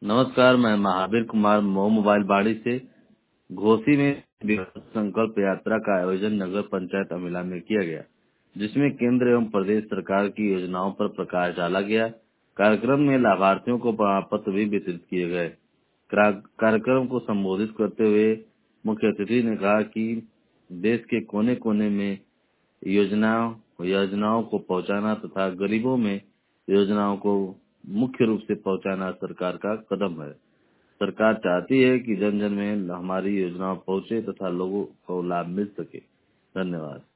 नमस्कार, मैं महावीर कुमार मऊ मोबाइल बाड़ी से। घोसी में विकास संकल्प यात्रा का आयोजन नगर पंचायत अमिला में किया गया, जिसमें केंद्र एवं प्रदेश सरकार की योजनाओं पर प्रकाश डाला गया। कार्यक्रम में लाभार्थियों को प्रमाण पत्र भी वितरित किए गए। कार्यक्रम को संबोधित करते हुए मुख्य अतिथि ने कहा कि देश के कोने कोने में योजनाओं को पहुंचाना तथा गरीबों में योजनाओं को मुख्य रूप से पहुंचाना सरकार का कदम है। सरकार चाहती है कि जन जन में हमारी योजनाएं पहुंचे तथा लोगों को लाभ मिल सके। धन्यवाद।